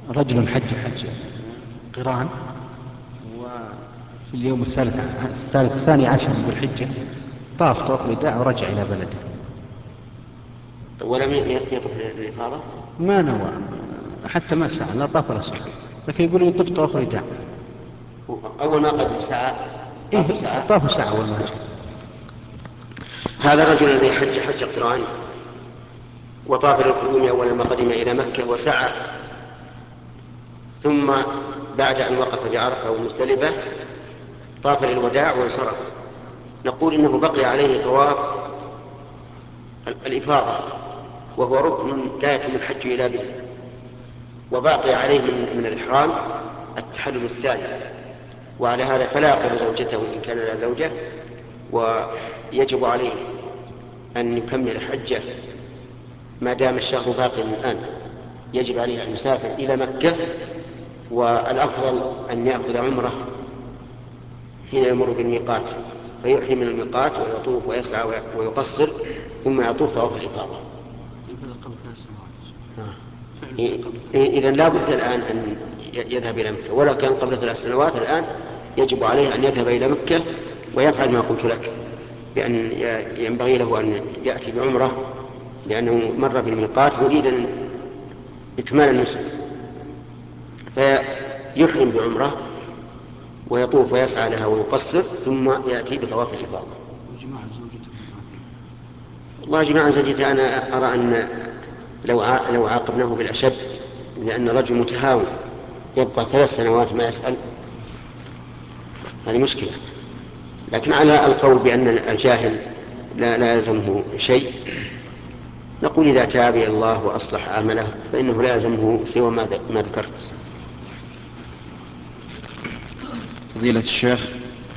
رجل حج قران، وفي اليوم الثاني عشر من ذي الحجة طاف طواف الوداع ورجع إلى بلده. ولم يطف للإفاضة؟ ما نوى حتى، ما سعى، لا طاف ولا سعى، لكن يقول يطوف طواف الوداع. أول ما قدم سعى؟ إيه، طاف سعى. طاف سعى أول ما جاء. هذا الرجل الذي حج قران وطاف للقدوم أول ما قدم إلى مكة وسعى، ثم بعد أن وقف بعرفة ومزدلفة طاف للوداع وانصرف، نقول إنه بقي عليه طواف الإفاضة، وهو ركن لا يتم الحج إلا به، وباقي عليه من الإحرام التحلل الثاني. وعلى هذا فلا يقرب زوجته إن كان لا زوجة، ويجب عليه أن يكمل حجه ما دام الشهر باقي من الآن. يجب عليه أن يسافر إلى مكة، والأفضل أن يأخذ عمره حين يمر بالميقات، فيحرم من الميقات ويطوف ويسعى ويقصر، ثم يطوف طواف الإفاضة. قبل 3 سنوات. إذن لا بد الآن أن يذهب إلى مكة، ولو كان قبل 3 سنوات الآن يجب عليه أن يذهب إلى مكة ويفعل ما قلت لك، بأن ينبغي له أن يأتي بعمرة لأنه مر بالميقات يريد إكمال النسك، فيحرم بعمرة ويطوف ويسعى لها ويقصر، ثم يأتي بطواف الإفاضة. وجماعة زوجته. والله جماعة زوجته أنا أرى أن لو عاقبناه بالأشد، لأن الرجل متهاون يبقى 3 سنوات ما يسأل، هذه مشكلة. لكن على القول بأن الجاهل لا يلزمه شيء، نقول إذا تاب إلى الله وأصلح عمله فإنه لا يلزمه سوى ما ذكرت. فضيلة الشيخ،